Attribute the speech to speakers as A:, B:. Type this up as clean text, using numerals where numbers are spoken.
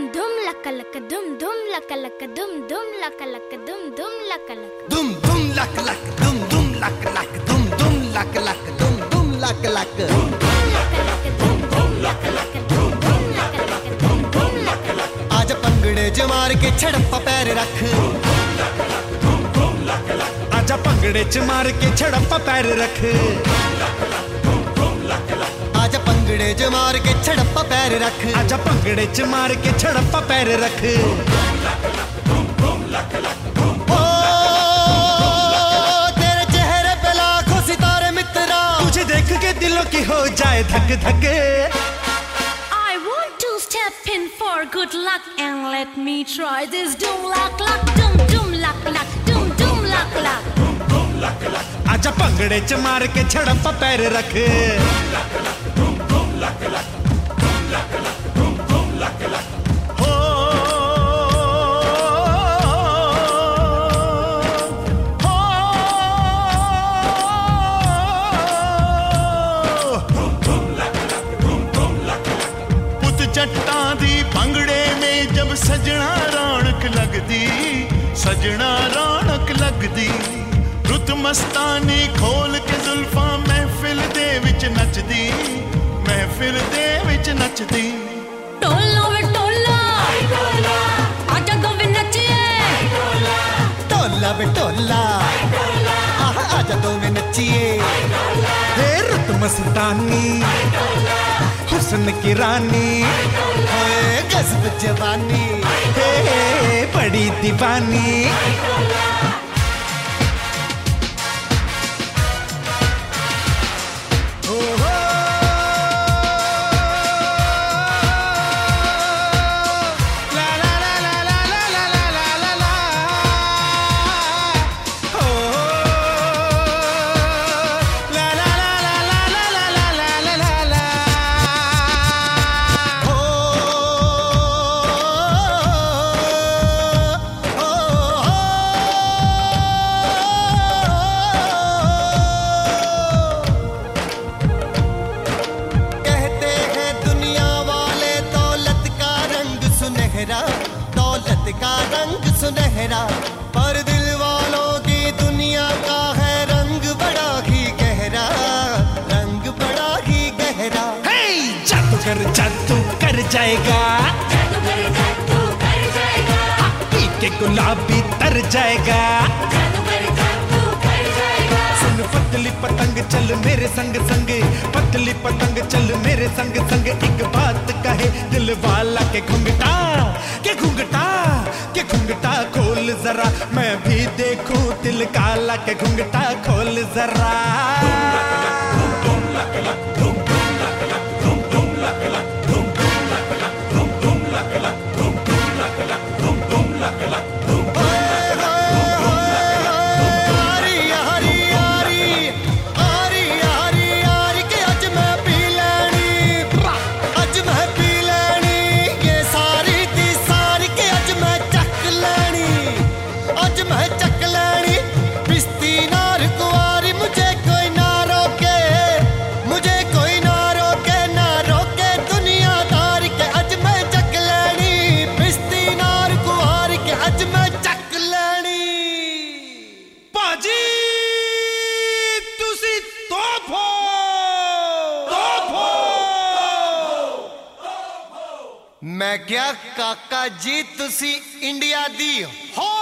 A: धुम लक लक धुम धुम लक लक धुम धुम लक लक धुम धुम लक लक
B: धुम धुम लक लक धुम धुम लक लक धुम धुम लक लक धुम धुम लक लक
A: धुम लक लक धुम धुम लक लक धुम धुम लक लक धुम धुम लक लक।
B: आज पंगड़े च मार के छड़प्पा पैर रख,
C: आजा पंगड़े च मार के छड़प्पा पैर रख,
B: आजा पंगड़े च मार के छड़प्पा पैर रख,
C: आजा पंगड़े च मार के छड़प्पा पैर रख।
B: ओ तेरे चेहरे पे लाखों सितारे मित्रा,
C: तुझे देख के दिलों की हो जाए धक धक।
D: I want to step in for good luck and let me try this doom luck luck doom doom luck luck doom doom luck luck.
C: आजा पंगड़े च मार के छड़प्पा पैर रख। हो
E: पुत जट्टां दी पंगड़े में जब सजना रौनक लगदी, सजना रौनक लगदी। रुत मस्तानी खोल के जुल्फां महफिल दे विच नचदी, महफिल दे विच नचदी।
D: टोला वे टोला आजा दो वे नचिए,
B: टोला बे टोला आजा दो में नचिए।
C: हे रुत मस्तानी हुस्न की रानी,
B: ओए गज़ब जवानी,
C: हे बड़ी दीवानी।
B: दौलत का रंग सुनहरा, पर दिल वालों की दुनिया का है रंग बड़ा ही गहरा, रंग बड़ा ही गहरा।
C: हे जादू कर जाएगा,
D: जादू कर जाएगा,
C: पी के गुलाबी तर जाएगा।
D: जादू कर जाएगा।
C: सुन पतली पतंग चल मेरे संग संग, पतली पतंग चल मेरे संग संग। एक बात कहे दिल वाला के घुंघटा, के घुंघटा, के घुंघटा खोल जरा, मैं भी देखूं दिल काला के घुंघटा खोल जरा।
B: मैं क्या काका जी तुसी इंडिया दी हो